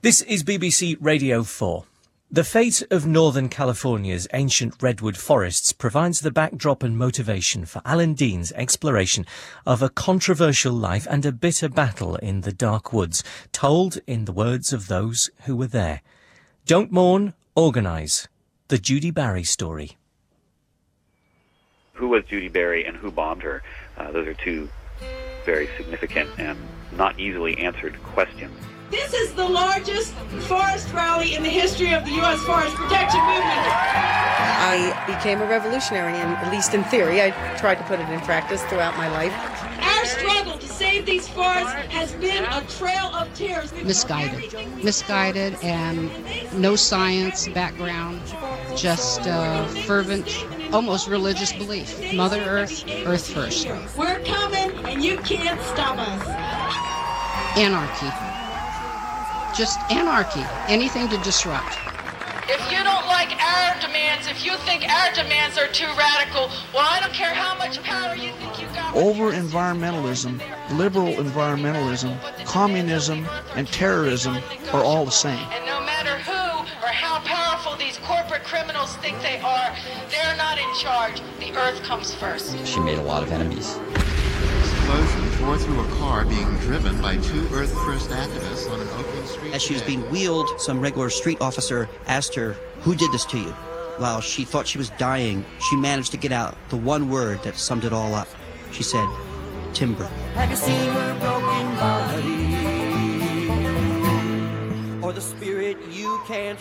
This is BBC Radio 4. The fate of Northern California's ancient redwood forests provides the backdrop and motivation for Alan Dean's exploration of a controversial life and a bitter battle in the dark woods, told in the words of those who were there. Don't mourn, organise. The Judy Barry story. Who was Judy Barry and who bombed her? Those are two very significant and not easily answered questions. This is the largest forest rally in the history of the U.S. Forest Protection Movement. I became a revolutionary, and at least in theory. I tried to put it in practice throughout my life. Our struggle to save these forests has been a trail of tears. Misguided and no science background, just fervent, almost religious belief. Mother Earth, Earth first. We're coming, and you can't stop us. Anarchy. Just anarchy. Anything to disrupt. If you don't like our demands, if you think our demands are too radical, well, I don't care how much power you think you got. Over-environmentalism, liberal environmentalism, communism, and terrorism are all the same. And no matter who or how powerful these corporate criminals think they are, they're not in charge. The earth comes first. She made a lot of enemies. Explosion tore through a car being driven by two Earth First activists on an Oakland street. As she was being wheeled, some regular street officer asked her, "Who did this to you?" While she thought she was dying, she managed to get out the one word that summed it all up. She said, "Timber." Have you seen her broken body? Or the spirit you can't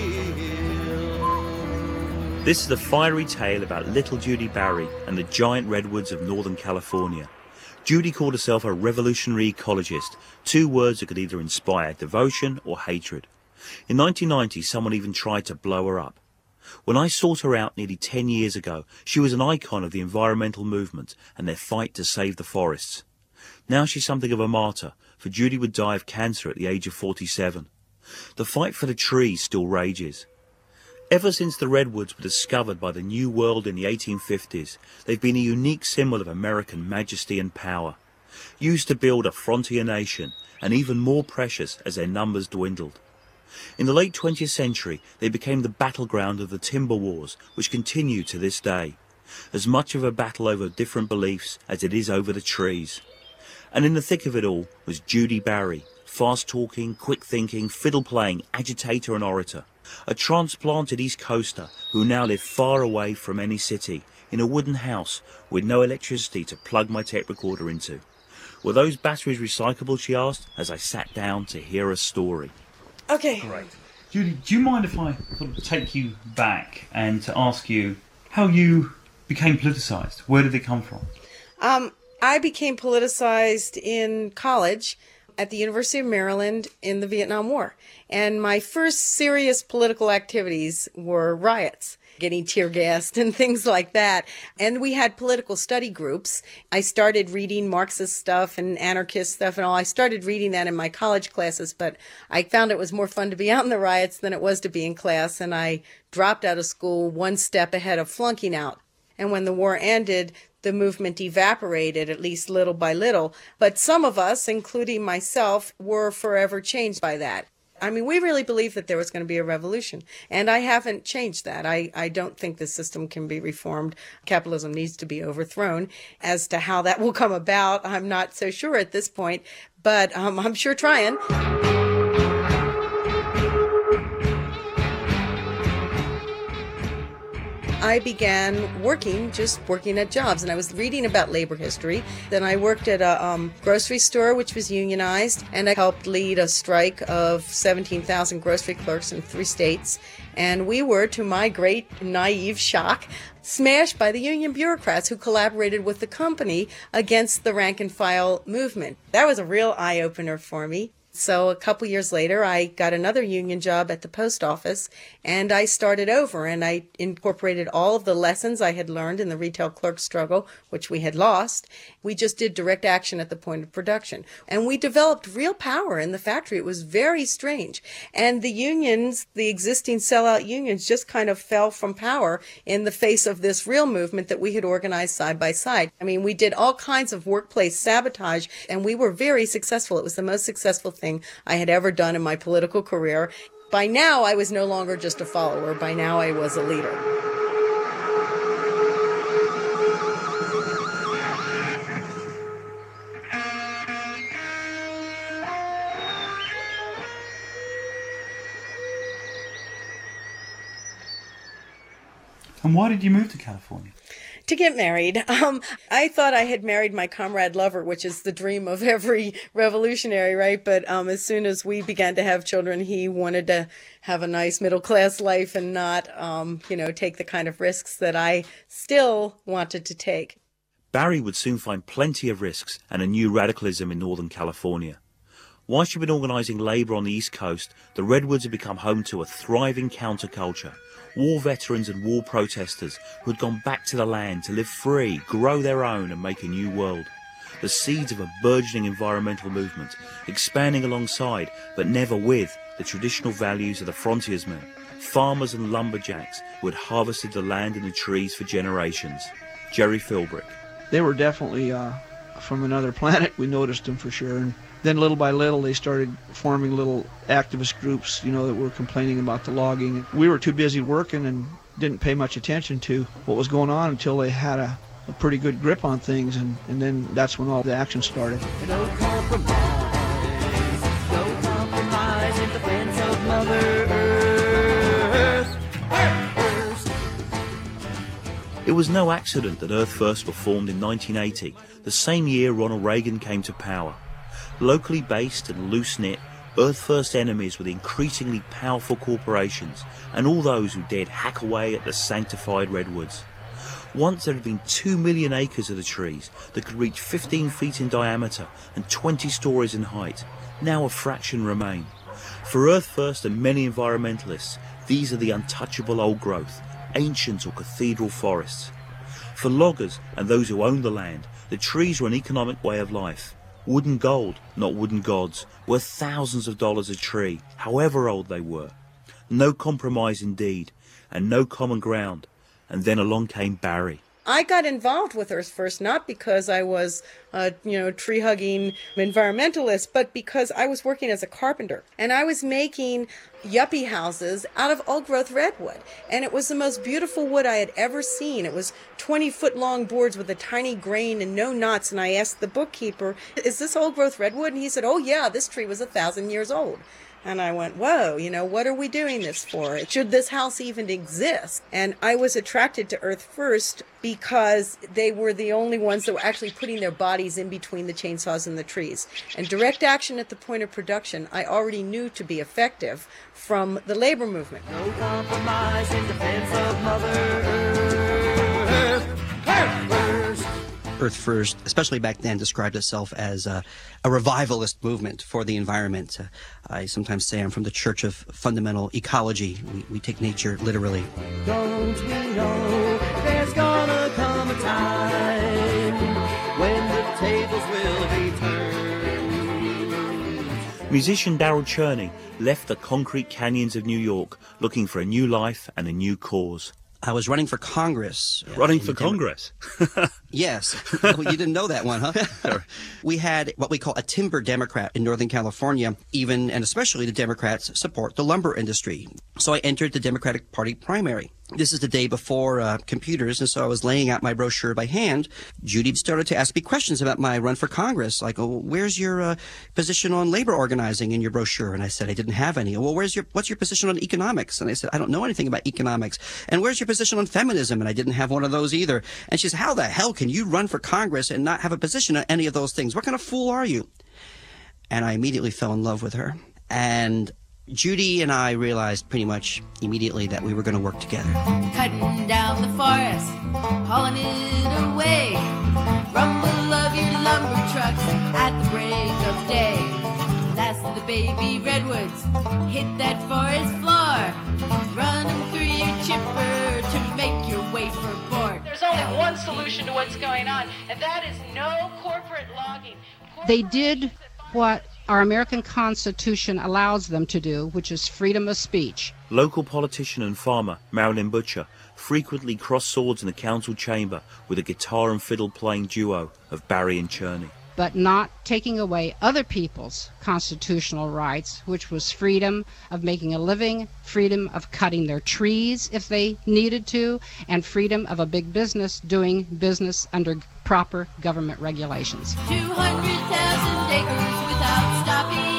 kill? This is the fiery tale about little Judy Barry and the giant redwoods of Northern California. Judy called herself a revolutionary ecologist, two words that could either inspire devotion or hatred. In 1990, someone even tried to blow her up. When I sought her out nearly 10 years ago, she was an icon of the environmental movement and their fight to save the forests. Now she's something of a martyr, for Judy would die of cancer at the age of 47. The fight for the trees still rages. Ever since the redwoods were discovered by the New World in the 1850s, they've been a unique symbol of American majesty and power, used to build a frontier nation, and even more precious as their numbers dwindled. In the late 20th century, they became the battleground of the timber wars, which continue to this day, as much of a battle over different beliefs as it is over the trees. And in the thick of it all was Judy Barry, fast-talking, quick-thinking, fiddle-playing agitator and orator. A transplanted East Coaster who now lived far away from any city, in a wooden house with no electricity to plug my tape recorder into. Were those batteries recyclable, she asked, as I sat down to hear her story. Okay. Great. Judy, do you mind if I sort of take you back and to ask you how you became politicised? Where did it come from? I became politicized in college at the University of Maryland in the Vietnam War. And my first serious political activities were riots, getting tear gassed and things like that. And we had political study groups. I started reading Marxist stuff and anarchist stuff and all. I started reading that in my college classes, but I found it was more fun to be out in the riots than it was to be in class. And I dropped out of school one step ahead of flunking out. And when the war ended, the movement evaporated, at least little by little. But some of us, including myself, were forever changed by that. I mean, we really believed that there was going to be a revolution. And I haven't changed that. I don't think the system can be reformed. Capitalism needs to be overthrown. As to how that will come about, I'm not so sure at this point. But I'm sure trying. I began working at jobs, and I was reading about labor history. Then I worked at a grocery store, which was unionized, and I helped lead a strike of 17,000 grocery clerks in 3 states. And we were, to my great naive shock, smashed by the union bureaucrats who collaborated with the company against the rank and file movement. That was a real eye-opener for me. So a couple years later, I got another union job at the post office, and I started over, and I incorporated all of the lessons I had learned in the retail clerk struggle, which we had lost. We just did direct action at the point of production. And we developed real power in the factory. It was very strange. And the unions, the existing sellout unions, just kind of fell from power in the face of this real movement that we had organized side by side. I mean, we did all kinds of workplace sabotage, and we were very successful. It was the most successful thing anything I had ever done in my political career. By now, I was no longer just a follower. By now, I was a leader. And why did you move to California? To get married. I thought I had married my comrade lover, which is the dream of every revolutionary, right? But as soon as we began to have children, he wanted to have a nice middle-class life and not, take the kind of risks that I still wanted to take. Barry would soon find plenty of risks and a new radicalism in Northern California. While she'd been organising labour on the East Coast, the Redwoods had become home to a thriving counterculture. War veterans and war protesters who had gone back to the land to live free, grow their own and make a new world. The seeds of a burgeoning environmental movement, expanding alongside, but never with, the traditional values of the frontiersmen, farmers and lumberjacks who had harvested the land and the trees for generations. Jerry Philbrick. They were definitely from another planet. We noticed them for sure. And then little by little they started forming little activist groups, that were complaining about the logging. We were too busy working and didn't pay much attention to what was going on until they had a pretty good grip on things, and then that's when all the action started. No compromise in defense of Mother Earth. It was no accident that Earth First were formed in 1980, the same year Ronald Reagan came to power. Locally based and loose-knit, Earth First enemies were the increasingly powerful corporations and all those who dared hack away at the sanctified redwoods. Once there had been 2 million acres of the trees that could reach 15 feet in diameter and 20 stories in height. Now a fraction remain. For Earth First and many environmentalists, these are the untouchable old growth, ancient or cathedral forests. For loggers and those who owned the land, the trees were an economic way of life. Wooden gold, not wooden gods, worth thousands of dollars a tree, however old they were. No compromise indeed, and no common ground. And then along came Barry. I got involved with Earth First not because I was a tree-hugging environmentalist, but because I was working as a carpenter. And I was making yuppie houses out of old-growth redwood. And it was the most beautiful wood I had ever seen. It was 20-foot-long boards with a tiny grain and no knots. And I asked the bookkeeper, is this old-growth redwood? And he said, oh, yeah, this tree was 1,000 years old. And I went, whoa, what are we doing this for? Should this house even exist? And I was attracted to Earth First because they were the only ones that were actually putting their bodies in between the chainsaws and the trees. And direct action at the point of production, I already knew to be effective from the labor movement. No compromise in defense of Mother Earth. Earth First. Earth First, especially back then, described itself as a revivalist movement for the environment. I sometimes say I'm from the Church of Fundamental Ecology. We take nature literally. Don't we know there's gonna come a time when the tables will be turned? Musician Darrell Cherney left the concrete canyons of New York looking for a new life and a new cause. I was running for Congress. Running for Congress? Yes. Well, you didn't know that one, huh? Sure. We had what we call a timber Democrat in Northern California. Even and especially the Democrats support the lumber industry. So I entered the Democratic Party primary. This is the day before computers, and so I was laying out my brochure by hand. Judy started to ask me questions about my run for Congress, like, oh, where's your position on labor organizing in your brochure? And I said I didn't have any. Well, what's your position on economics? And I said, I don't know anything about economics. And where's your position on feminism? And I didn't have one of those either. And she said, how the hell can you run for Congress and not have a position on any of those things? What kind of fool are you? And I immediately fell in love with her. And Judy and I realized pretty much immediately that we were going to work together. Cutting down the forest, hauling it away. Rumble of your lumber trucks at the break of day. That's the baby redwoods, hit that forest floor. Run them through your chipper to make your way for board. There's only one solution to what's going on, and that is no corporate logging. They did what our American Constitution allows them to do, which is freedom of speech. Local politician and farmer Marilyn Butcher frequently crossed swords in the council chamber with a guitar and fiddle playing duo of Barry and Cherney. but not taking away other people's constitutional rights, which was freedom of making a living, freedom of cutting their trees if they needed to, and freedom of a big business doing business under proper government regulations. 200,000 acres without stopping.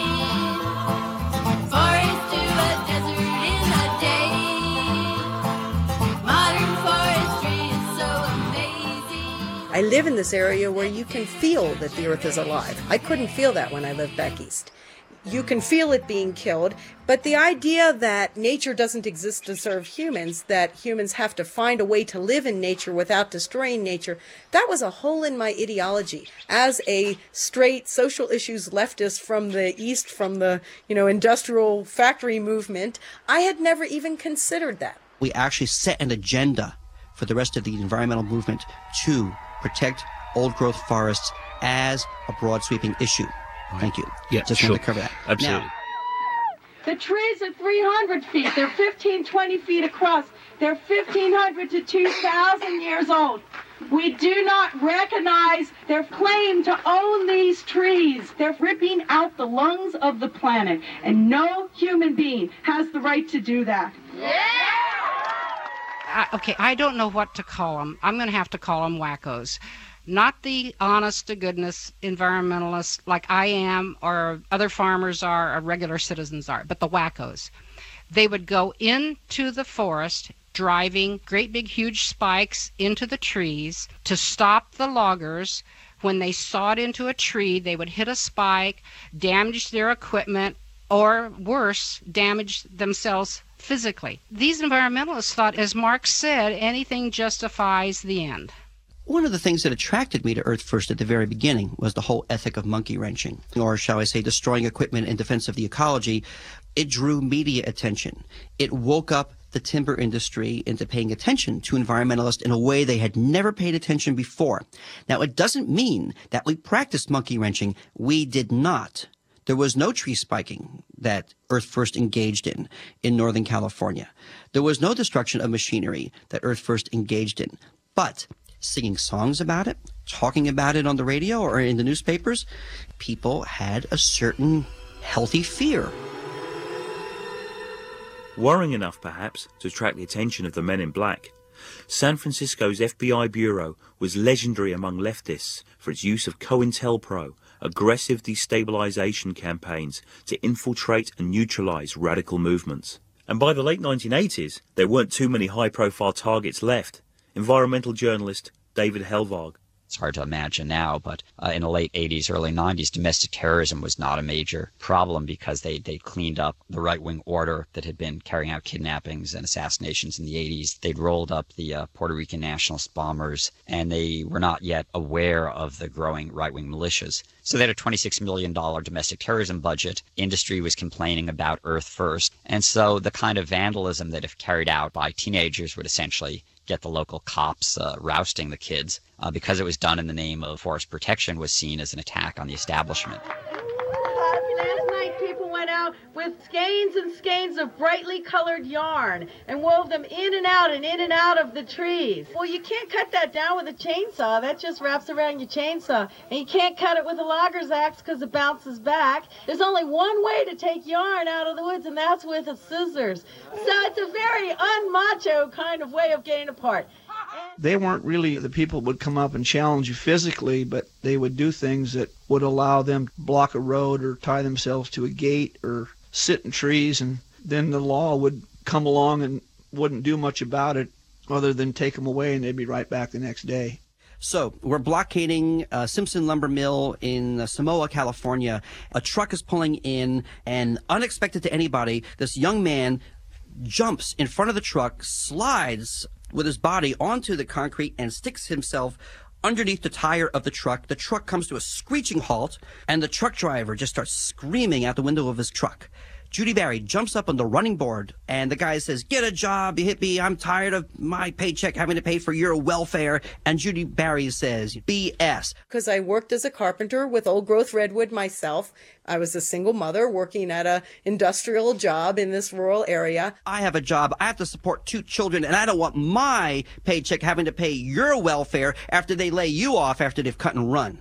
Forest to a desert in a day. Modern forestry is so amazing. I live in this area where you can feel that the earth is alive. I couldn't feel that when I lived back east. You can feel it being killed, but the idea that nature doesn't exist to serve humans, that humans have to find a way to live in nature without destroying nature, that was a hole in my ideology. As a straight social issues leftist from the East, from the, industrial factory movement, I had never even considered that. We actually set an agenda for the rest of the environmental movement to protect old-growth forests as a broad sweeping issue. Thank you. Yeah, just sure. wanted to cover that. Absolutely. Now, The trees are 300 feet. They're 15, 20 feet across. They're 1,500 to 2,000 years old. We do not recognize their claim to own these trees. They're ripping out the lungs of the planet, and no human being has the right to do that. I don't know what to call them. I'm going to have to call them wackos. Not the honest-to-goodness environmentalists like I am or other farmers are or regular citizens are, but the wackos. They would go into the forest driving great big huge spikes into the trees to stop the loggers. When they sawed into a tree, they would hit a spike, damage their equipment, or worse, damage themselves physically. These environmentalists thought, as Marx said, anything justifies the end. one of the things that attracted me to Earth First at the very beginning was the whole ethic of monkey wrenching, or shall I say destroying equipment in defense of the ecology. It drew media attention. It woke up the timber industry into paying attention to environmentalists in a way they had never paid attention before. Now, it doesn't mean that we practiced monkey wrenching. We did not. There was no tree spiking that Earth First engaged in Northern California. There was no destruction of machinery that Earth First engaged in. But singing songs about it, talking about it on the radio or in the newspapers, people had a certain healthy fear. Worrying enough, perhaps, to attract the attention of the men in black, San Francisco's FBI bureau was legendary among leftists for its use of COINTELPRO, aggressive destabilization campaigns to infiltrate and neutralize radical movements. And by the late 1980s, there weren't too many high-profile targets left. Environmental journalist David Helvag. It's hard to imagine now, but in the late 80s, early 90s, domestic terrorism was not a major problem because they cleaned up the right-wing order that had been carrying out kidnappings and assassinations in the 80s. They'd rolled up the Puerto Rican nationalist bombers, and they were not yet aware of the growing right-wing militias. So they had a $26 million domestic terrorism budget. Industry was complaining about Earth First. And so the kind of vandalism that if carried out by teenagers would essentially get the local cops rousting the kids because it was done in the name of forest protection was seen as an attack on the establishment. Last night people went out with skeins and skeins of brightly colored yarn and wove them in and out of the trees. Well, you can't cut that down with a chainsaw. That just wraps around your chainsaw. And you can't cut it with a logger's axe because it bounces back. There's only one way to take yarn out of the woods, and that's with a scissors. So it's a very unmacho kind of way of getting apart. They weren't really the people that would come up and challenge you physically, but they would do things that would allow them to block a road or tie themselves to a gate or sit in trees, and then the law would come along and wouldn't do much about it other than take them away, and they'd be right back the next day. So we're blockading Simpson Lumber Mill in Samoa, California. A truck is pulling in, and unexpected to anybody, this young man jumps in front of the truck, slides with his body onto the concrete, and sticks himself underneath the tire of the truck. The truck comes to a screeching halt, and the truck driver just starts screaming out the window of his truck. Judy Barry jumps up on the running board, and the guy says, "Get a job, you hippie. I'm tired of my paycheck having to pay for your welfare." And Judy Barry says, "BS." Because I worked as a carpenter with old-growth redwood myself. I was a single mother working at an industrial job in this rural area. I have a job. I have to support 2 children, and I don't want my paycheck having to pay your welfare after they lay you off after they've cut and run.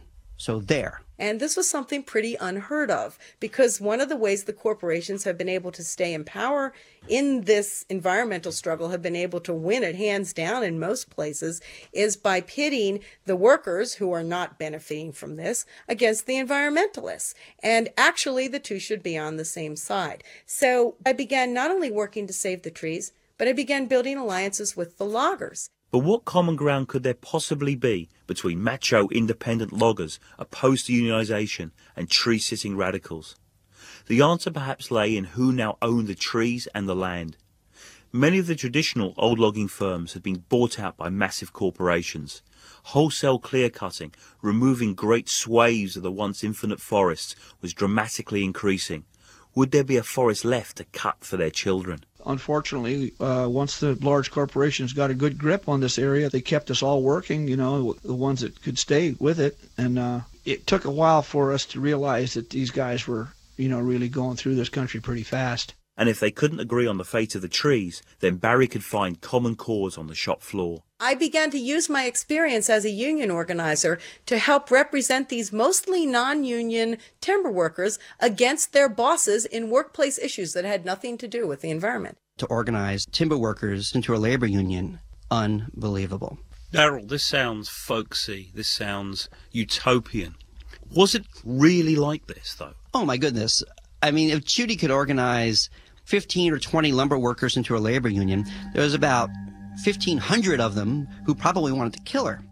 So there. And this was something pretty unheard of, because one of the ways the corporations have been able to stay in power in this environmental struggle, have been able to win it hands down in most places, is by pitting the workers who are not benefiting from this against the environmentalists. And actually, the two should be on the same side. So I began not only working to save the trees, but I began building alliances with the loggers. But what common ground could there possibly be between macho independent loggers opposed to unionisation and tree-sitting radicals? The answer perhaps lay in who now owned the trees and the land. Many of the traditional old logging firms had been bought out by massive corporations. Wholesale clear-cutting, removing great swathes of the once infinite forests, was dramatically increasing. Would there be a forest left to cut for their children? Unfortunately, once the large corporations got a good grip on this area, they kept us all working, you know, the ones that could stay with it. And it took a while for us to realize that these guys were, you know, really going through this country pretty fast. And if they couldn't agree on the fate of the trees, then Barry could find common cause on the shop floor. I began to use my experience as a union organizer to help represent these mostly non-union timber workers against their bosses in workplace issues that had nothing to do with the environment. To organize timber workers into a labor union, unbelievable. Daryl, this sounds folksy. This sounds utopian. Was it really like this, though? Oh, my goodness. I mean, if Judy could organize 15 or 20 lumber workers into a labor union, there was about 1,500 of them who probably wanted to kill her.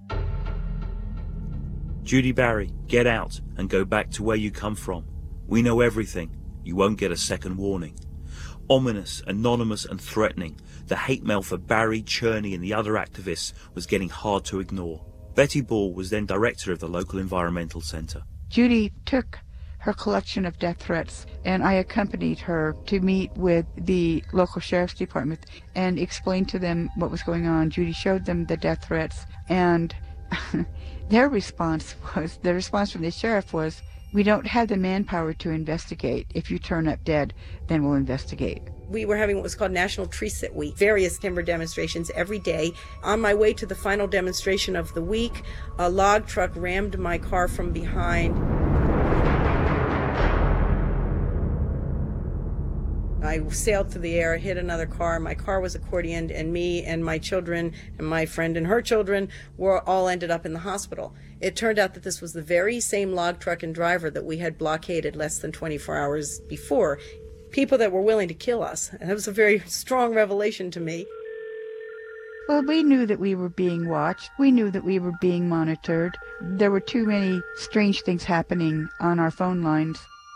Judy Barry, get out and go back to where you come from. We know everything. You won't get a second warning. Ominous, anonymous and threatening, the hate mail for Barry, Cherney and the other activists was getting hard to ignore. Betty Ball was then director of the local environmental centre. Judy took her collection of death threats, and I accompanied her to meet with the local sheriff's department and explained to them what was going on. Judy showed them the death threats, and the response from the sheriff was, "We don't have the manpower to investigate. If you turn up dead, then we'll investigate." We were having what was called National Tree Sit Week, various timber demonstrations every day. On my way to the final demonstration of the week, a log truck rammed my car from behind. I sailed through the air, hit another car. My car was accordioned, and me and my children and my friend and her children were all ended up in the hospital. It turned out that this was the very same log truck and driver that we had blockaded less than 24 hours before. People that were willing to kill us. And that was a very strong revelation to me. Well, we knew that we were being watched. We knew that we were being monitored. There were too many strange things happening on our phone lines.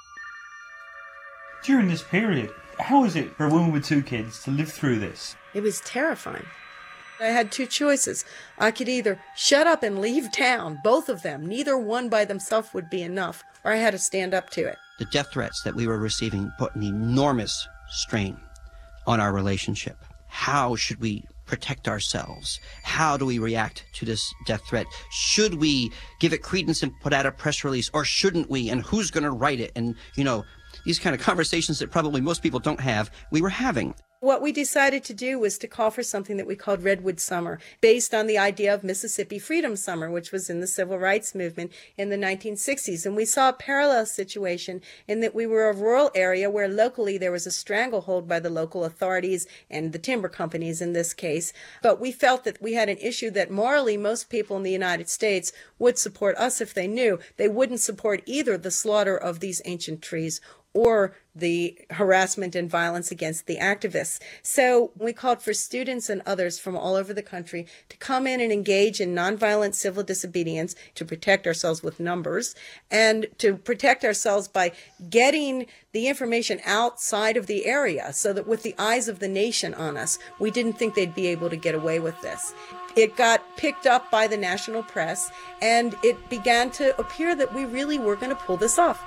During this period, how is it for a woman with two kids to live through this? It was terrifying. I had two choices. I could either shut up and leave town, both of them. Neither one by themselves would be enough, or I had to stand up to it. The death threats that we were receiving put an enormous strain on our relationship. How should we protect ourselves? How do we react to this death threat? Should we give it credence and put out a press release, or shouldn't we? And who's going to write it? And, you know, these kind of conversations that probably most people don't have, we were having. What we decided to do was to call for something that we called Redwood Summer, based on the idea of Mississippi Freedom Summer, which was in the civil rights movement in the 1960s. And we saw a parallel situation in that we were a rural area where locally there was a stranglehold by the local authorities and the timber companies in this case. But we felt that we had an issue that morally most people in the United States would support us if they knew. They wouldn't support either the slaughter of these ancient trees or the harassment and violence against the activists. So we called for students and others from all over the country to come in and engage in nonviolent civil disobedience to protect ourselves with numbers, and to protect ourselves by getting the information outside of the area, so that with the eyes of the nation on us, we didn't think they'd be able to get away with this. It got picked up by the national press, and it began to appear that we really were going to pull this off.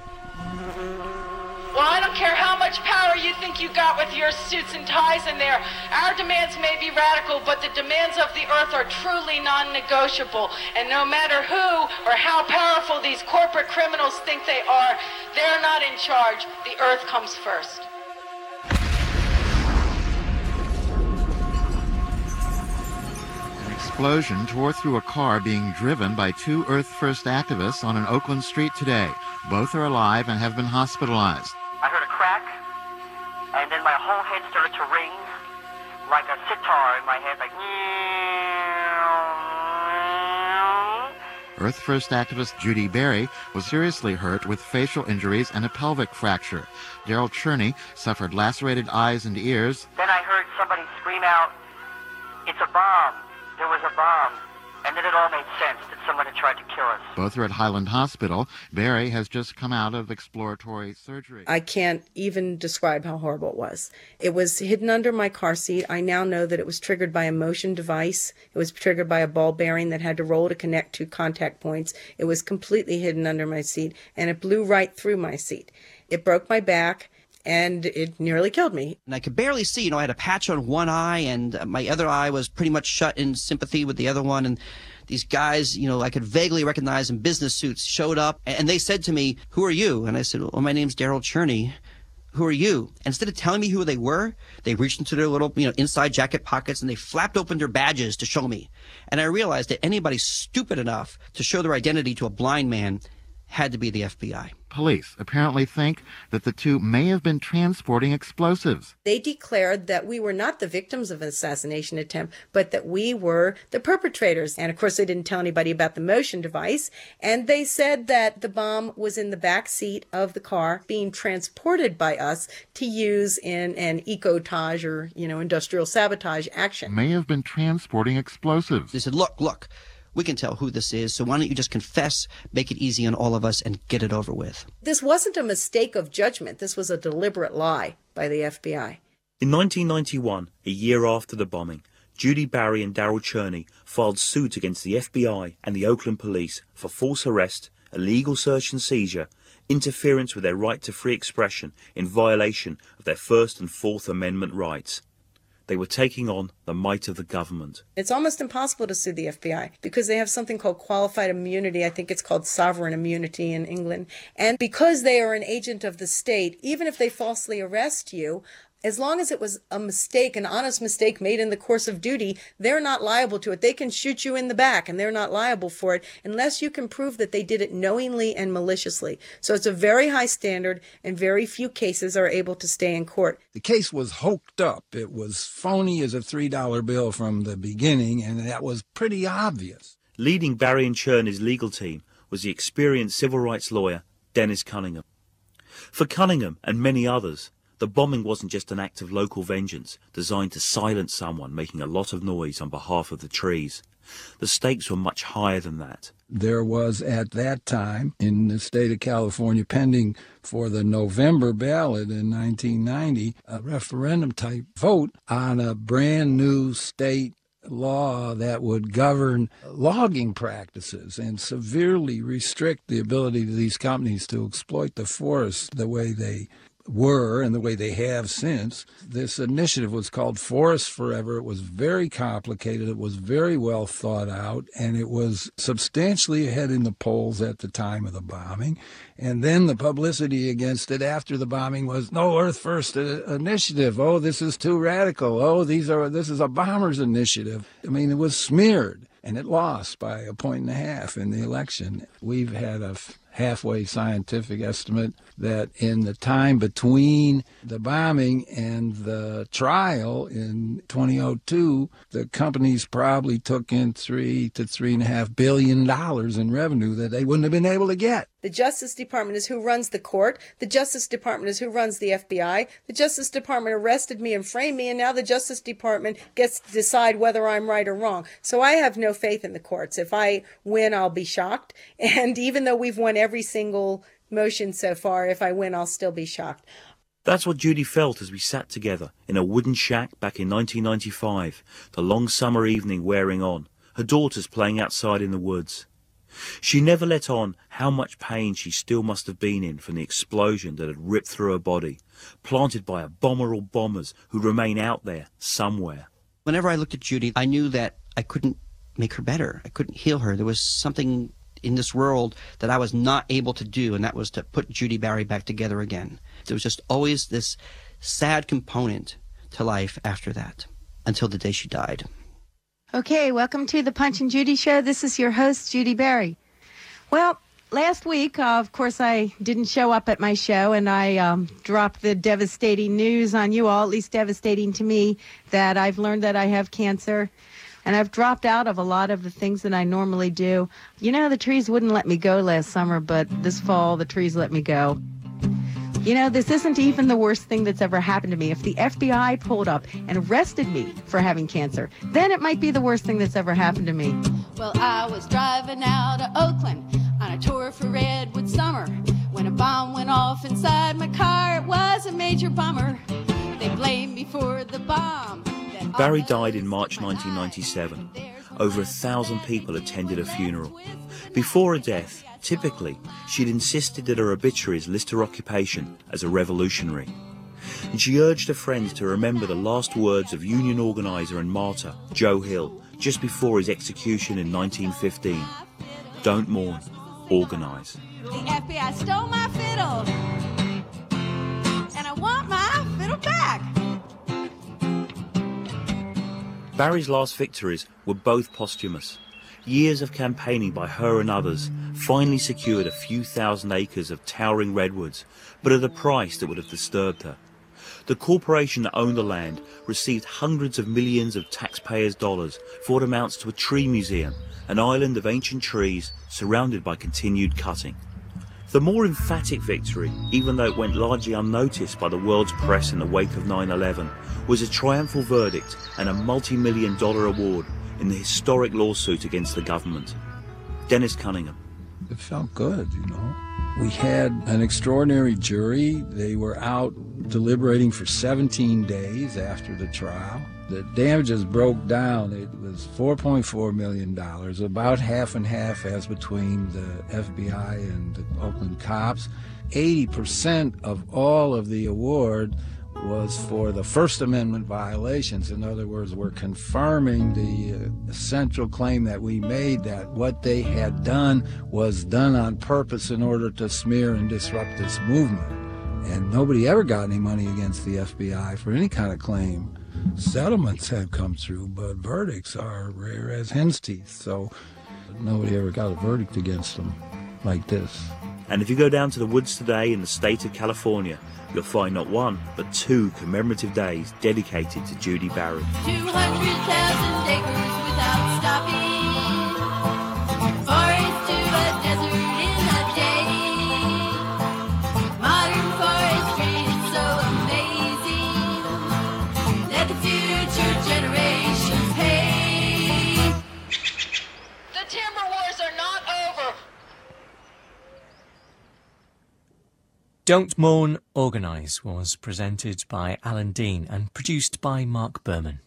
Well, I don't care how much power you think you got with your suits and ties in there. Our demands may be radical, but the demands of the earth are truly non-negotiable. And no matter who or how powerful these corporate criminals think they are, they're not in charge. The earth comes first. An explosion tore through a car being driven by two Earth First activists on an Oakland street today. Both are alive and have been hospitalized. I heard a crack, and then my whole head started to ring like a sitar in my head, like... Earth First activist Judy Berry was seriously hurt with facial injuries and a pelvic fracture. Daryl Cherney suffered lacerated eyes and ears. Then I heard somebody scream out, "It's a bomb! There was a bomb!" And then it all made sense that someone had tried to kill us. Both are at Highland Hospital. Berry has just come out of exploratory surgery. I can't even describe how horrible it was. It was hidden under my car seat. I now know that it was triggered by a motion device. It was triggered by a ball bearing that had to roll to connect to contact points. It was completely hidden under my seat, and it blew right through my seat. It broke my back, and it nearly killed me. And I could barely see. I had a patch on one eye, and my other eye was pretty much shut in sympathy with the other one. And these guys, I could vaguely recognize in business suits showed up, and they said to me, "Who are you?" And I said, "Well, my name's Daryl Cherney. Who are you?" And instead of telling me who they were, they reached into their little, inside jacket pockets, and they flapped open their badges to show me. And I realized that anybody stupid enough to show their identity to a blind man had to be the FBI. Police apparently think that the two may have been transporting explosives. They declared that we were not the victims of an assassination attempt, but that we were the perpetrators. And of course, they didn't tell anybody about the motion device. And they said that the bomb was in the back seat of the car being transported by us to use in an ecotage or, industrial sabotage action. May have been transporting explosives. They said, look. We can tell who this is, so why don't you just confess, make it easy on all of us, and get it over with. This wasn't a mistake of judgment. This was a deliberate lie by the FBI. In 1991, a year after the bombing, Judy Berry and Daryl Cherney filed suit against the FBI and the Oakland police for false arrest, illegal search and seizure, interference with their right to free expression in violation of their First and Fourth Amendment rights. They were taking on the might of the government. It's almost impossible to sue the FBI because they have something called qualified immunity. I think it's called sovereign immunity in England. And because they are an agent of the state, even if they falsely arrest you, as long as it was a mistake, an honest mistake made in the course of duty, they're not liable to it. They can shoot you in the back and they're not liable for it unless you can prove that they did it knowingly and maliciously. So it's a very high standard and very few cases are able to stay in court. The case was hooked up. It was phony as a $3 bill from the beginning, and that was pretty obvious. Leading Berry and Cherney's legal team was the experienced civil rights lawyer Dennis Cunningham. For Cunningham and many others, the bombing wasn't just an act of local vengeance designed to silence someone making a lot of noise on behalf of the trees. The stakes were much higher than that. There was, at that time, in the state of California, pending for the November ballot in 1990, a referendum-type vote on a brand-new state law that would govern logging practices and severely restrict the ability of these companies to exploit the forests the way they were and the way they have since. This initiative was called Forest Forever. It was very complicated. It was very well thought out, and it was substantially ahead in the polls at the time of the bombing. And then the publicity against it after the bombing was, no, Earth First initiative. Oh, this is too radical. Oh, this is a bomber's initiative. I mean, it was smeared, and it lost by 1.5 points in the election. We've had a halfway scientific estimate that in the time between the bombing and the trial in 2002, the companies probably took in $3 to $3.5 billion in revenue that they wouldn't have been able to get. The Justice Department is who runs the court. The Justice Department is who runs the FBI. The Justice Department arrested me and framed me, and now the Justice Department gets to decide whether I'm right or wrong. So I have no faith in the courts. If I win, I'll be shocked. And even though we've won every single motion so far, if I win, I'll still be shocked. That's what Judy felt as we sat together in a wooden shack back in 1995, the long summer evening wearing on, her daughters playing outside in the woods. She never let on how much pain she still must have been in from the explosion that had ripped through her body, planted by a bomber or bombers who remain out there somewhere. Whenever I looked at Judy, I knew that I couldn't make her better. I couldn't heal her. There was something in this world that I was not able to do, and that was to put Judy Berry back together again. There was just always this sad component to life after that, until the day she died. Okay, welcome to the Punch and Judy Show. This is your host, Judy Berry. Well, last week, of course, I didn't show up at my show, and I dropped the devastating news on you all, at least devastating to me, that I've learned that I have cancer. And I've dropped out of a lot of the things that I normally do. You know, the trees wouldn't let me go last summer, but this fall, the trees let me go. You know, this isn't even the worst thing that's ever happened to me. If the FBI pulled up and arrested me for having cancer, then it might be the worst thing that's ever happened to me. Well, I was driving out of Oakland on a tour for Redwood Summer when a bomb went off inside my car. It was a major bummer. They blamed me for the bomb. Barry died in March 1997. Over 1,000 people attended her funeral. Before her death, typically, she'd insisted that her obituaries list her occupation as a revolutionary. And she urged her friends to remember the last words of union organiser and martyr Joe Hill just before his execution in 1915. Don't mourn, organise. The FBI stole my fiddle, and I want my fiddle back. Barry's last victories were both posthumous. Years of campaigning by her and others finally secured a few thousand acres of towering redwoods, but at a price that would have disturbed her. The corporation that owned the land received hundreds of millions of taxpayers' dollars for what amounts to a tree museum, an island of ancient trees surrounded by continued cutting. The more emphatic victory, even though it went largely unnoticed by the world's press in the wake of 9/11, was a triumphal verdict and a multi-million-dollar award in the historic lawsuit against the government. Dennis Cunningham. It felt good, you know. We had an extraordinary jury. They were out deliberating for 17 days after the trial. The damages broke down. It was $4.4 million, about half and half as between the FBI and the Oakland cops. 80% of all of the award was for the First Amendment violations. In other words, we're confirming the central claim that we made, that what they had done was done on purpose in order to smear and disrupt this movement. And nobody ever got any money against the FBI for any kind of claim. Settlements have come through, but verdicts are rare as hen's teeth. So nobody ever got a verdict against them like this. And if you go down to the woods today in the state of California, you'll find not one, but two commemorative days dedicated to Judy Barry. 200,000 acres without stopping. Forest to a desert in a day. Modern forestry is so amazing. Let the future generations pay. The timber wars are not over. Don't Mourn, Organise was presented by Alan Dean and produced by Mark Berman.